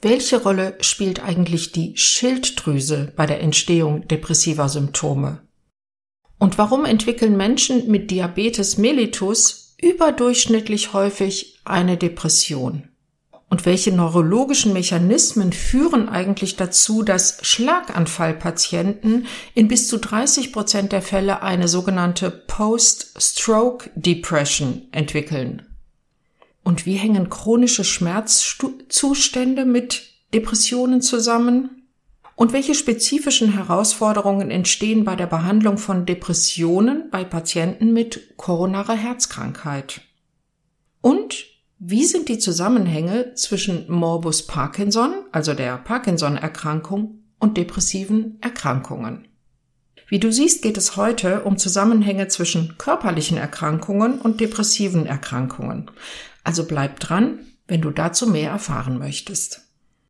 Welche Rolle spielt eigentlich die Schilddrüse bei der Entstehung depressiver Symptome? Und warum entwickeln Menschen mit Diabetes mellitus überdurchschnittlich häufig eine Depression? Und welche neurologischen Mechanismen führen eigentlich dazu, dass Schlaganfallpatienten in bis zu 30% der Fälle eine sogenannte Post-Stroke-Depression entwickeln? Und wie hängen chronische Schmerzzustände mit Depressionen zusammen? Und welche spezifischen Herausforderungen entstehen bei der Behandlung von Depressionen bei Patienten mit koronarer Herzkrankheit? Und wie sind die Zusammenhänge zwischen Morbus Parkinson, also der Parkinson-Erkrankung, und depressiven Erkrankungen? Wie du siehst, geht es heute um Zusammenhänge zwischen körperlichen Erkrankungen und depressiven Erkrankungen. Also bleib dran, wenn du dazu mehr erfahren möchtest.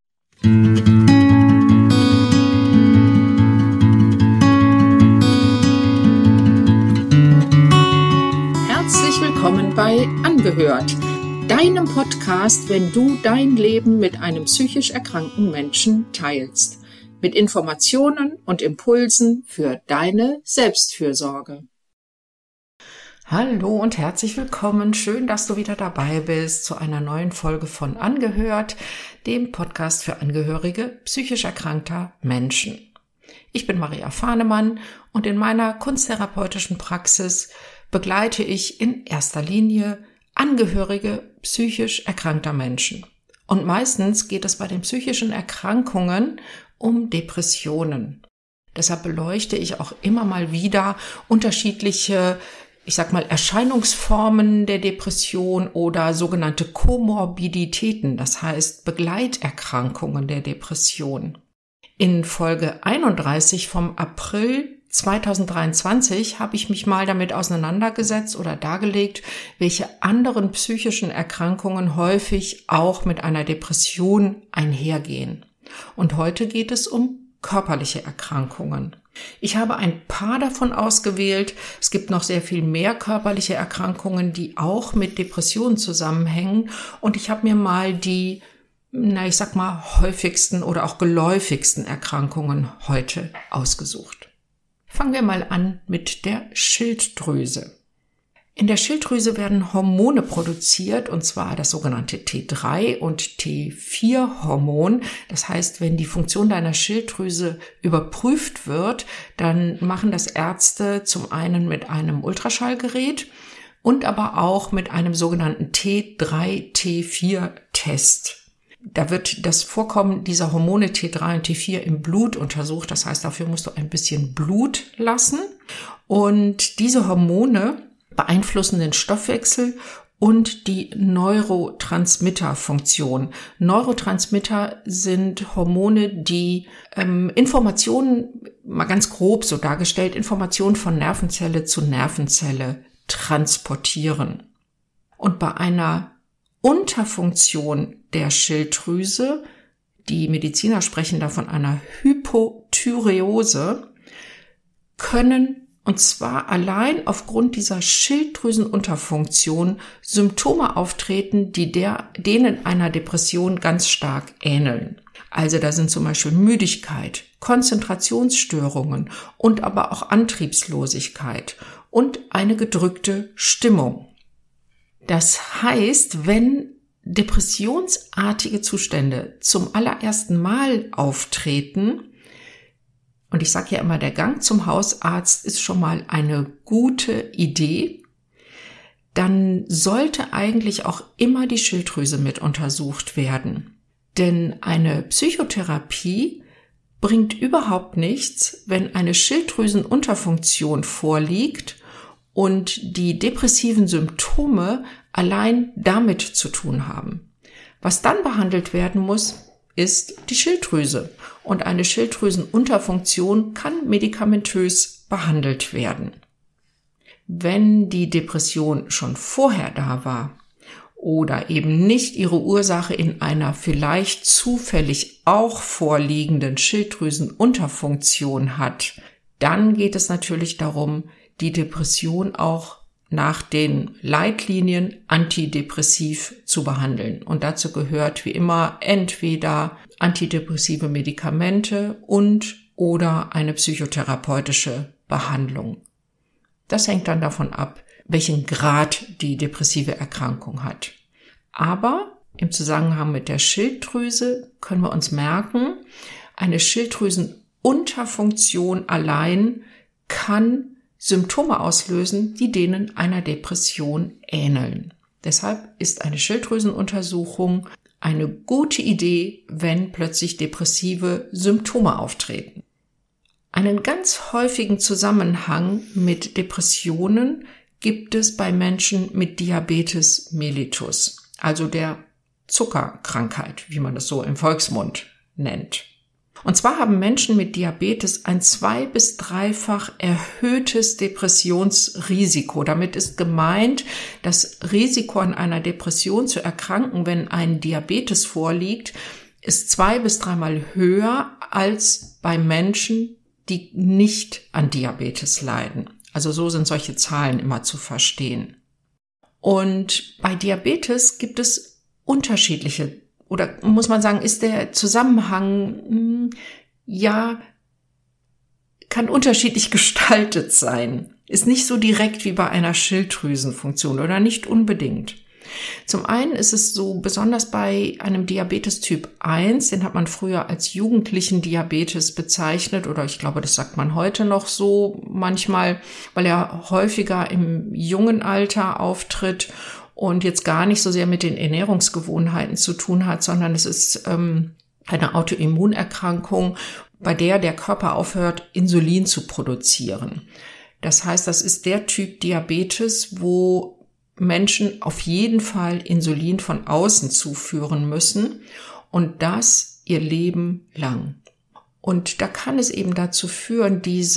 Herzlich willkommen bei Angehört, deinem Podcast, wenn du dein Leben mit einem psychisch erkrankten Menschen teilst, mit Informationen und Impulsen für deine Selbstfürsorge. Hallo und herzlich willkommen. Schön, dass du wieder dabei bist zu einer neuen Folge von Angehört, dem Podcast für Angehörige psychisch erkrankter Menschen. Ich bin Maria Fahnemann und in meiner kunsttherapeutischen Praxis begleite ich in erster Linie Angehörige psychisch erkrankter Menschen. Und meistens geht es bei den psychischen Erkrankungen um Depressionen. Deshalb beleuchte ich auch immer mal wieder unterschiedliche Erscheinungsformen der Depression oder sogenannte Komorbiditäten, das heißt Begleiterkrankungen der Depression. In Folge 31 vom April 2023 habe ich mich mal damit auseinandergesetzt oder dargelegt, welche anderen psychischen Erkrankungen häufig auch mit einer Depression einhergehen. Und heute geht es um körperliche Erkrankungen. Ich habe ein paar davon ausgewählt. Es gibt noch sehr viel mehr körperliche Erkrankungen, die auch mit Depressionen zusammenhängen. Und ich habe mir mal die, häufigsten oder auch geläufigsten Erkrankungen heute ausgesucht. Fangen wir mal an mit der Schilddrüse. In der Schilddrüse werden Hormone produziert, und zwar das sogenannte T3 und T4-Hormon. Das heißt, wenn die Funktion deiner Schilddrüse überprüft wird, dann machen das Ärzte zum einen mit einem Ultraschallgerät und aber auch mit einem sogenannten T3-T4-Test. Da wird das Vorkommen dieser Hormone T3 und T4 im Blut untersucht. Das heißt, dafür musst du ein bisschen Blut lassen. Und diese Hormone beeinflussen den Stoffwechsel und die Neurotransmitterfunktion. Neurotransmitter sind Hormone, die Informationen, mal ganz grob so dargestellt, Informationen von Nervenzelle zu Nervenzelle transportieren. Und bei einer Unterfunktion der Schilddrüse, die Mediziner sprechen da von einer Hypothyreose, können und zwar allein aufgrund dieser Schilddrüsenunterfunktion Symptome auftreten, die denen einer Depression ganz stark ähneln. Also da sind zum Beispiel Müdigkeit, Konzentrationsstörungen und aber auch Antriebslosigkeit und eine gedrückte Stimmung. Das heißt, wenn depressionsartige Zustände zum allerersten Mal auftreten, und ich sage ja immer, der Gang zum Hausarzt ist schon mal eine gute Idee, dann sollte eigentlich auch immer die Schilddrüse mit untersucht werden. Denn eine Psychotherapie bringt überhaupt nichts, wenn eine Schilddrüsenunterfunktion vorliegt und die depressiven Symptome allein damit zu tun haben. Was dann behandelt werden muss, ist die Schilddrüse. Und eine Schilddrüsenunterfunktion kann medikamentös behandelt werden. Wenn die Depression schon vorher da war oder eben nicht ihre Ursache in einer vielleicht zufällig auch vorliegenden Schilddrüsenunterfunktion hat, dann geht es natürlich darum, die Depression auch nach den Leitlinien antidepressiv zu behandeln. Und dazu gehört wie immer entweder antidepressive Medikamente und oder eine psychotherapeutische Behandlung. Das hängt dann davon ab, welchen Grad die depressive Erkrankung hat. Aber im Zusammenhang mit der Schilddrüse können wir uns merken, eine Schilddrüsenunterfunktion allein kann Symptome auslösen, die denen einer Depression ähneln. Deshalb ist eine Schilddrüsenuntersuchung eine gute Idee, wenn plötzlich depressive Symptome auftreten. Einen ganz häufigen Zusammenhang mit Depressionen gibt es bei Menschen mit Diabetes mellitus, also der Zuckerkrankheit, wie man das so im Volksmund nennt. Und zwar haben Menschen mit Diabetes ein 2- bis 3-fach erhöhtes Depressionsrisiko. Damit ist gemeint, das Risiko an einer Depression zu erkranken, wenn ein Diabetes vorliegt, ist 2- bis 3-mal höher als bei Menschen, die nicht an Diabetes leiden. Also so sind solche Zahlen immer zu verstehen. Und bei Diabetes gibt es unterschiedliche, oder muss man sagen, ist der Zusammenhang, kann unterschiedlich gestaltet sein. Ist nicht so direkt wie bei einer Schilddrüsenfunktion oder nicht unbedingt. Zum einen ist es so, besonders bei einem Diabetes Typ 1, den hat man früher als jugendlichen Diabetes bezeichnet, oder ich glaube, das sagt man heute noch so manchmal, weil er häufiger im jungen Alter auftritt und jetzt gar nicht so sehr mit den Ernährungsgewohnheiten zu tun hat, sondern es ist eine Autoimmunerkrankung, bei der der Körper aufhört, Insulin zu produzieren. Das heißt, das ist der Typ Diabetes, wo Menschen auf jeden Fall Insulin von außen zuführen müssen und das ihr Leben lang. Und da kann es eben dazu führen,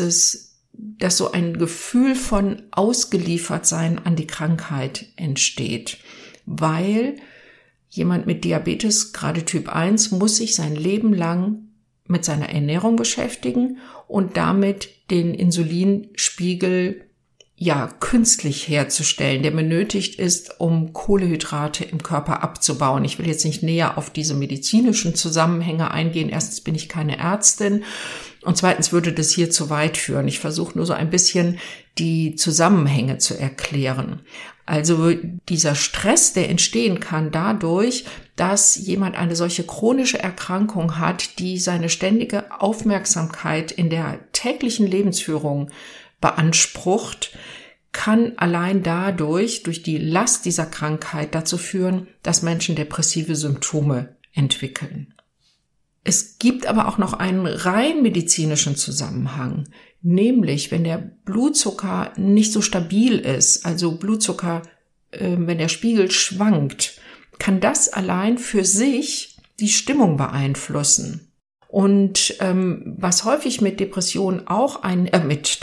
dass so ein Gefühl von Ausgeliefertsein an die Krankheit entsteht, weil jemand mit Diabetes, gerade Typ 1, muss sich sein Leben lang mit seiner Ernährung beschäftigen und damit den Insulinspiegel künstlich herzustellen, der benötigt ist, um Kohlenhydrate im Körper abzubauen. Ich will jetzt nicht näher auf diese medizinischen Zusammenhänge eingehen. Erstens bin ich keine Ärztin und zweitens würde das hier zu weit führen. Ich versuche nur so ein bisschen die Zusammenhänge zu erklären. Also dieser Stress, der entstehen kann dadurch, dass jemand eine solche chronische Erkrankung hat, die seine ständige Aufmerksamkeit in der täglichen Lebensführung beansprucht, kann allein dadurch, durch die Last dieser Krankheit dazu führen, dass Menschen depressive Symptome entwickeln. Es gibt aber auch noch einen rein medizinischen Zusammenhang, nämlich wenn der Blutzucker nicht so stabil ist, also Blutzucker, wenn der Spiegel schwankt, kann das allein für sich die Stimmung beeinflussen. Und was häufig mit Depressionen auch mit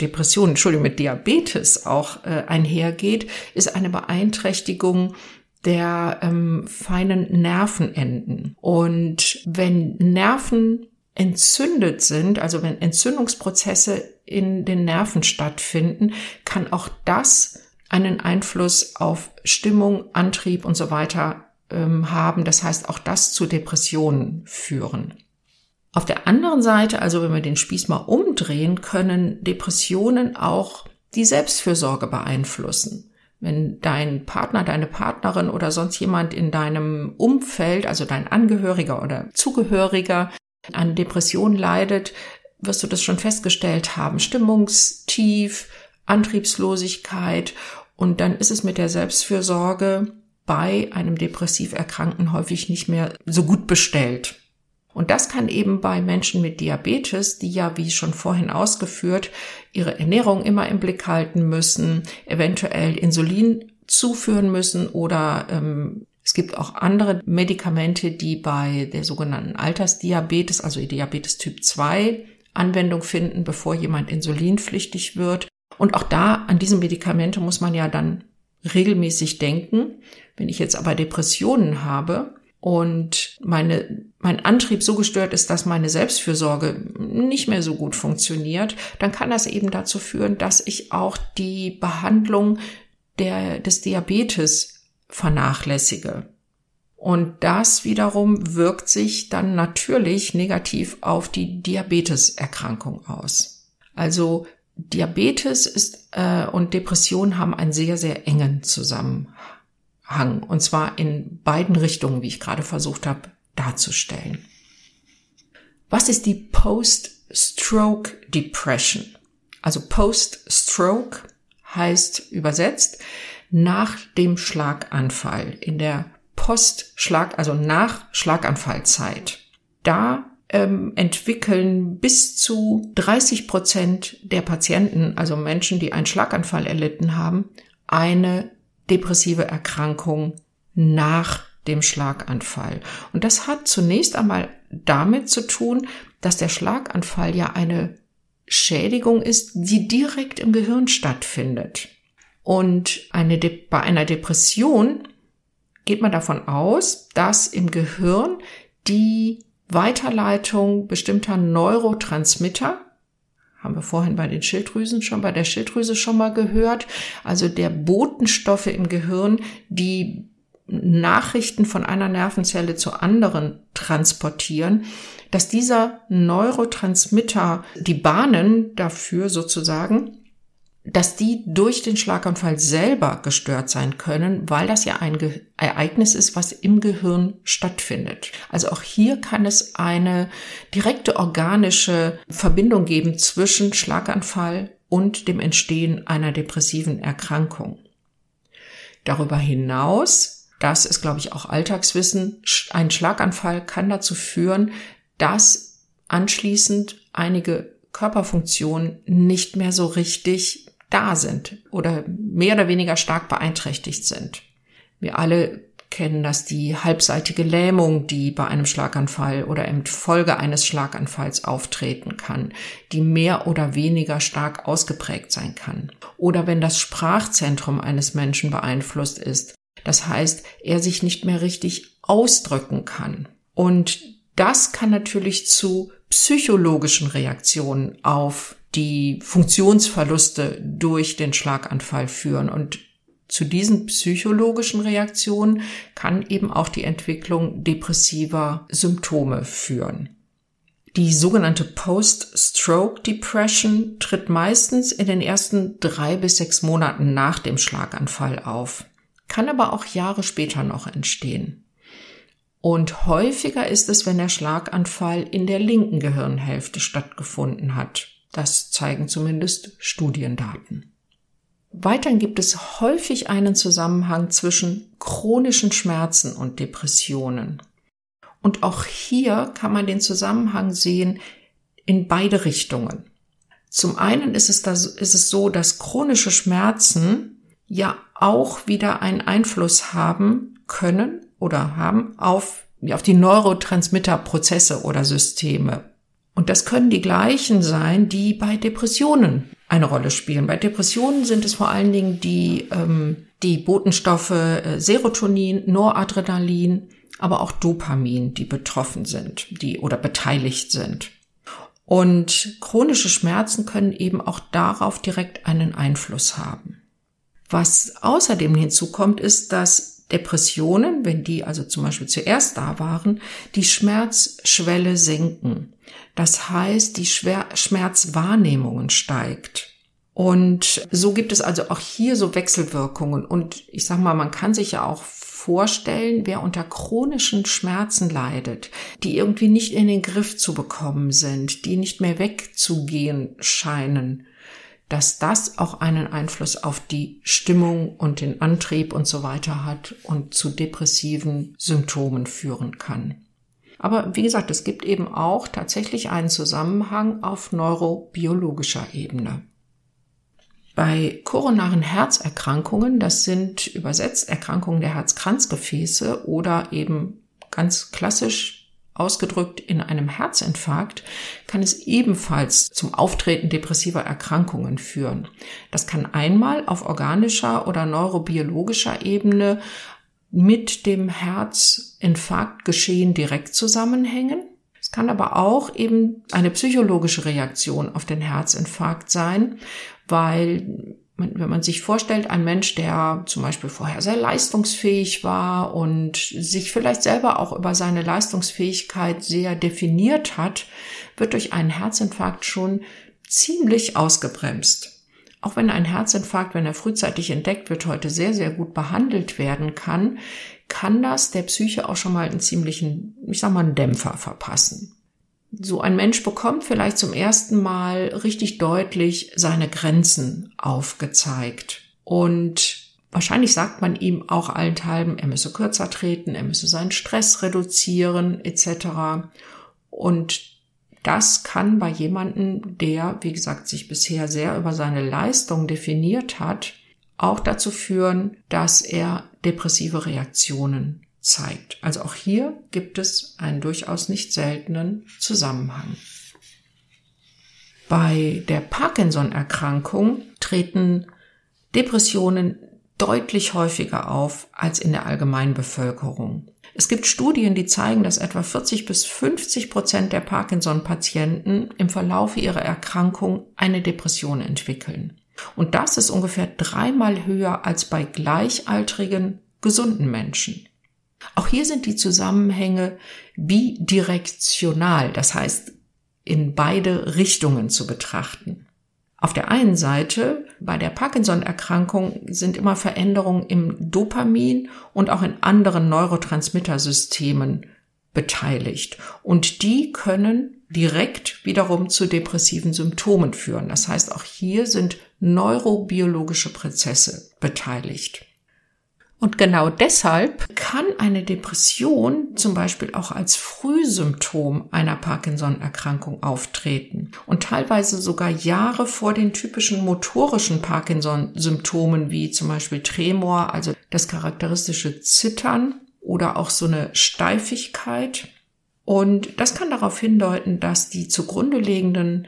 Diabetes auch einhergeht, ist eine Beeinträchtigung der feinen Nervenenden. Und wenn Nerven entzündet sind, also wenn Entzündungsprozesse in den Nerven stattfinden, kann auch das einen Einfluss auf Stimmung, Antrieb und so weiter haben. Das heißt, auch das zu Depressionen führen. Auf der anderen Seite, also wenn wir den Spieß mal umdrehen, können Depressionen auch die Selbstfürsorge beeinflussen. Wenn dein Partner, deine Partnerin oder sonst jemand in deinem Umfeld, also dein Angehöriger oder Zugehöriger, an Depression leidet, wirst du das schon festgestellt haben. Stimmungstief, Antriebslosigkeit, und dann ist es mit der Selbstfürsorge bei einem depressiv Erkrankten häufig nicht mehr so gut bestellt. Und das kann eben bei Menschen mit Diabetes, die ja, wie schon vorhin ausgeführt, ihre Ernährung immer im Blick halten müssen, eventuell Insulin zuführen müssen oder es gibt auch andere Medikamente, die bei der sogenannten Altersdiabetes, also Diabetes Typ 2, Anwendung finden, bevor jemand insulinpflichtig wird. Und auch da, an diese Medikamente muss man ja dann regelmäßig denken. Wenn ich jetzt aber Depressionen habe und mein Antrieb so gestört ist, dass meine Selbstfürsorge nicht mehr so gut funktioniert, dann kann das eben dazu führen, dass ich auch die Behandlung des Diabetes vernachlässige. Und das wiederum wirkt sich dann natürlich negativ auf die Diabeteserkrankung aus. Also Diabetes und Depression haben einen sehr, sehr engen Zusammenhang. Und zwar in beiden Richtungen, wie ich gerade versucht habe darzustellen. Was ist die Post-Stroke Depression? Also Post-Stroke heißt übersetzt nach dem Schlaganfall, in der also nach Schlaganfallzeit. Da entwickeln bis zu 30% der Patienten, also Menschen, die einen Schlaganfall erlitten haben, eine depressive Erkrankung nach dem Schlaganfall. Und das hat zunächst einmal damit zu tun, dass der Schlaganfall ja eine Schädigung ist, die direkt im Gehirn stattfindet. Und bei einer Depression geht man davon aus, dass im Gehirn die Weiterleitung bestimmter Neurotransmitter, haben wir vorhin bei der Schilddrüse schon mal gehört, also der Botenstoffe im Gehirn, die Nachrichten von einer Nervenzelle zur anderen transportieren, dass dieser Neurotransmitter, die Bahnen dafür sozusagen, dass die durch den Schlaganfall selber gestört sein können, weil das ja ein Ereignis ist, was im Gehirn stattfindet. Also auch hier kann es eine direkte organische Verbindung geben zwischen Schlaganfall und dem Entstehen einer depressiven Erkrankung. Darüber hinaus, das ist, glaube ich, auch Alltagswissen, ein Schlaganfall kann dazu führen, dass anschließend einige Körperfunktionen nicht mehr so richtig da sind oder mehr oder weniger stark beeinträchtigt sind. Wir alle kennen das, die halbseitige Lähmung, die bei einem Schlaganfall oder in Folge eines Schlaganfalls auftreten kann, die mehr oder weniger stark ausgeprägt sein kann. Oder wenn das Sprachzentrum eines Menschen beeinflusst ist, das heißt, er sich nicht mehr richtig ausdrücken kann. Und das kann natürlich zu psychologischen Reaktionen auf die Funktionsverluste durch den Schlaganfall führen. Und zu diesen psychologischen Reaktionen kann eben auch die Entwicklung depressiver Symptome führen. Die sogenannte Post-Stroke Depression tritt meistens in den ersten 3 bis 6 Monaten nach dem Schlaganfall auf, kann aber auch Jahre später noch entstehen. Und häufiger ist es, wenn der Schlaganfall in der linken Gehirnhälfte stattgefunden hat. Das zeigen zumindest Studiendaten. Weiterhin gibt es häufig einen Zusammenhang zwischen chronischen Schmerzen und Depressionen. Und auch hier kann man den Zusammenhang sehen in beide Richtungen. Zum einen ist es so, dass chronische Schmerzen ja auch wieder einen Einfluss haben können oder haben auf die Neurotransmitterprozesse oder Systeme. Und das können die gleichen sein, die bei Depressionen eine Rolle spielen. Bei Depressionen sind es vor allen Dingen die Botenstoffe Serotonin, Noradrenalin, aber auch Dopamin, die betroffen sind, oder beteiligt sind. Und chronische Schmerzen können eben auch darauf direkt einen Einfluss haben. Was außerdem hinzukommt, ist, dass Depressionen, wenn die also zum Beispiel zuerst da waren, die Schmerzschwelle senken. Das heißt, die Schmerzwahrnehmung steigt. Und so gibt es also auch hier so Wechselwirkungen. Und ich sag mal, man kann sich ja auch vorstellen, wer unter chronischen Schmerzen leidet, die irgendwie nicht in den Griff zu bekommen sind, die nicht mehr wegzugehen scheinen, dass das auch einen Einfluss auf die Stimmung und den Antrieb und so weiter hat und zu depressiven Symptomen führen kann. Aber wie gesagt, es gibt eben auch tatsächlich einen Zusammenhang auf neurobiologischer Ebene. Bei koronaren Herzerkrankungen, das sind übersetzt Erkrankungen der Herzkranzgefäße oder eben ganz klassisch ausgedrückt in einem Herzinfarkt, kann es ebenfalls zum Auftreten depressiver Erkrankungen führen. Das kann einmal auf organischer oder neurobiologischer Ebene mit dem Herzinfarktgeschehen direkt zusammenhängen. Es kann aber auch eben eine psychologische Reaktion auf den Herzinfarkt sein, weil wenn man sich vorstellt, ein Mensch, der zum Beispiel vorher sehr leistungsfähig war und sich vielleicht selber auch über seine Leistungsfähigkeit sehr definiert hat, wird durch einen Herzinfarkt schon ziemlich ausgebremst. Auch wenn ein Herzinfarkt, wenn er frühzeitig entdeckt wird, heute sehr, sehr gut behandelt werden kann, kann das der Psyche auch schon mal einen ziemlichen, einen Dämpfer verpassen. So ein Mensch bekommt vielleicht zum ersten Mal richtig deutlich seine Grenzen aufgezeigt. Und wahrscheinlich sagt man ihm auch allenthalben, er müsse kürzer treten, er müsse seinen Stress reduzieren etc. Und das kann bei jemandem, der, wie gesagt, sich bisher sehr über seine Leistung definiert hat, auch dazu führen, dass er depressive Reaktionen zeigt. Also auch hier gibt es einen durchaus nicht seltenen Zusammenhang. Bei der Parkinson-Erkrankung treten Depressionen deutlich häufiger auf als in der Allgemeinbevölkerung. Es gibt Studien, die zeigen, dass etwa 40-50% der Parkinson-Patienten im Verlauf ihrer Erkrankung eine Depression entwickeln. Und das ist ungefähr 3-mal höher als bei gleichaltrigen, gesunden Menschen. Auch hier sind die Zusammenhänge bidirektional, das heißt in beide Richtungen zu betrachten. Auf der einen Seite, bei der Parkinson-Erkrankung sind immer Veränderungen im Dopamin und auch in anderen Neurotransmittersystemen beteiligt. Und die können direkt wiederum zu depressiven Symptomen führen. Das heißt, auch hier sind neurobiologische Prozesse beteiligt. Und genau deshalb kann eine Depression zum Beispiel auch als Frühsymptom einer Parkinson-Erkrankung auftreten und teilweise sogar Jahre vor den typischen motorischen Parkinson-Symptomen wie zum Beispiel Tremor, also das charakteristische Zittern oder auch so eine Steifigkeit. Und das kann darauf hindeuten, dass die zugrunde liegenden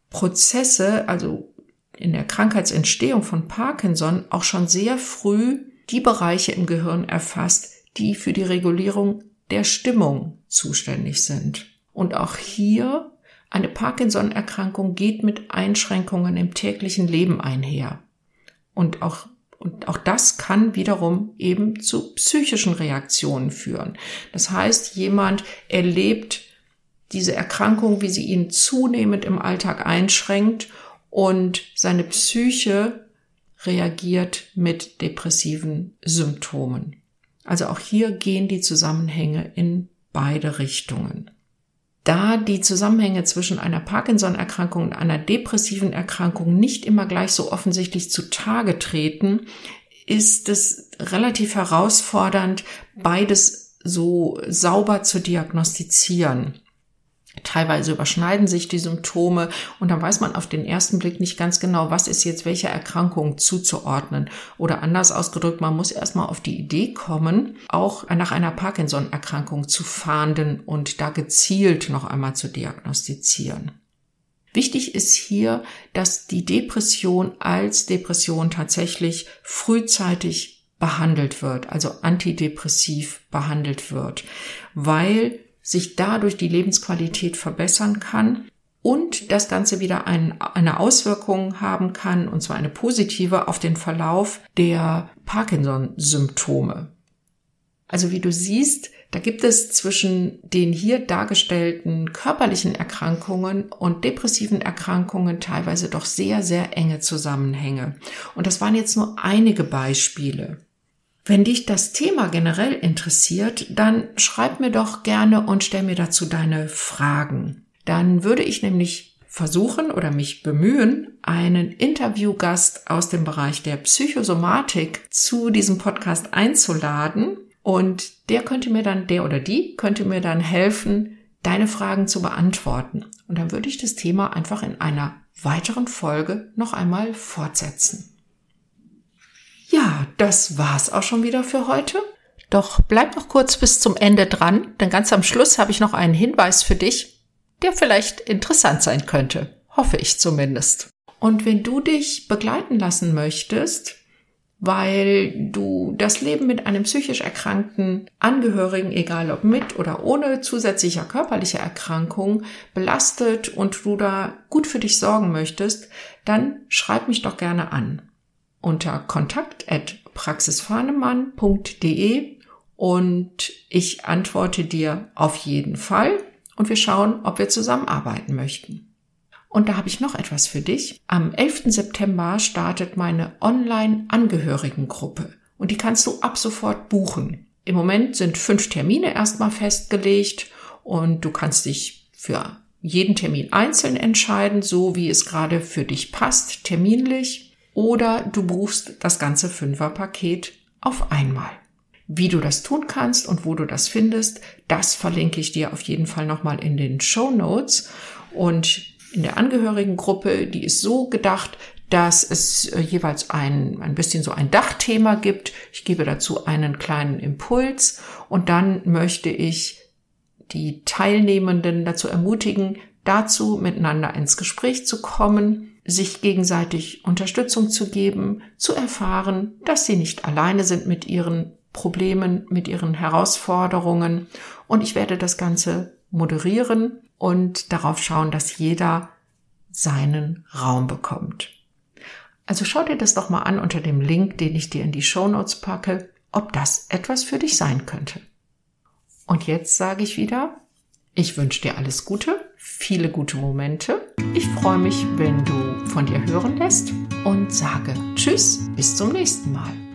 Prozesse, also in der Krankheitsentstehung von Parkinson, auch schon sehr früh die Bereiche im Gehirn erfasst, die für die Regulierung der Stimmung zuständig sind. Und auch hier, eine Parkinson-Erkrankung geht mit Einschränkungen im täglichen Leben einher. Und auch das kann wiederum eben zu psychischen Reaktionen führen. Das heißt, jemand erlebt diese Erkrankung, wie sie ihn zunehmend im Alltag einschränkt und seine Psyche reagiert mit depressiven Symptomen. Also auch hier gehen die Zusammenhänge in beide Richtungen. Da die Zusammenhänge zwischen einer Parkinson-Erkrankung und einer depressiven Erkrankung nicht immer gleich so offensichtlich zutage treten, ist es relativ herausfordernd, beides so sauber zu diagnostizieren. Teilweise überschneiden sich die Symptome und dann weiß man auf den ersten Blick nicht ganz genau, was ist jetzt welcher Erkrankung zuzuordnen. Oder anders ausgedrückt, man muss erstmal auf die Idee kommen, auch nach einer Parkinson-Erkrankung zu fahnden und da gezielt noch einmal zu diagnostizieren. Wichtig ist hier, dass die Depression als Depression tatsächlich frühzeitig behandelt wird, also antidepressiv behandelt wird, weil sich dadurch die Lebensqualität verbessern kann und das Ganze wieder eine Auswirkung haben kann, und zwar eine positive, auf den Verlauf der Parkinson-Symptome. Also wie du siehst, da gibt es zwischen den hier dargestellten körperlichen Erkrankungen und depressiven Erkrankungen teilweise doch sehr, sehr enge Zusammenhänge. Und das waren jetzt nur einige Beispiele. Wenn dich das Thema generell interessiert, dann schreib mir doch gerne und stell mir dazu deine Fragen. Dann würde ich nämlich versuchen oder mich bemühen, einen Interviewgast aus dem Bereich der Psychosomatik zu diesem Podcast einzuladen. Und der oder die könnte mir dann helfen, deine Fragen zu beantworten. Und dann würde ich das Thema einfach in einer weiteren Folge noch einmal fortsetzen. Ja, das war's auch schon wieder für heute. Doch bleib noch kurz bis zum Ende dran, denn ganz am Schluss habe ich noch einen Hinweis für dich, der vielleicht interessant sein könnte. Hoffe ich zumindest. Und wenn du dich begleiten lassen möchtest, weil du das Leben mit einem psychisch erkrankten Angehörigen, egal ob mit oder ohne zusätzlicher körperlicher Erkrankung, belastet und du da gut für dich sorgen möchtest, dann schreib mich doch gerne an. unter kontakt@praxisfahnemann.de und ich antworte dir auf jeden Fall und wir schauen, ob wir zusammenarbeiten möchten. Und da habe ich noch etwas für dich. Am 11. September startet meine Online-Angehörigengruppe und die kannst du ab sofort buchen. Im Moment sind 5 Termine erstmal festgelegt und du kannst dich für jeden Termin einzeln entscheiden, so wie es gerade für dich passt, terminlich, oder du buchst das ganze 5er-Paket auf einmal. Wie du das tun kannst und wo du das findest, das verlinke ich dir auf jeden Fall nochmal in den Shownotes. Und in der Angehörigengruppe, die ist so gedacht, dass es jeweils ein bisschen so ein Dachthema gibt. Ich gebe dazu einen kleinen Impuls und dann möchte ich die Teilnehmenden dazu ermutigen, dazu miteinander ins Gespräch zu kommen, sich gegenseitig Unterstützung zu geben, zu erfahren, dass sie nicht alleine sind mit ihren Problemen, mit ihren Herausforderungen. Und ich werde das Ganze moderieren und darauf schauen, dass jeder seinen Raum bekommt. Also schau dir das doch mal an unter dem Link, den ich dir in die Shownotes packe, ob das etwas für dich sein könnte. Und jetzt sage ich wieder, ich wünsche dir alles Gute, viele gute Momente. Ich freue mich, wenn du von dir hören lässt und sage Tschüss, bis zum nächsten Mal.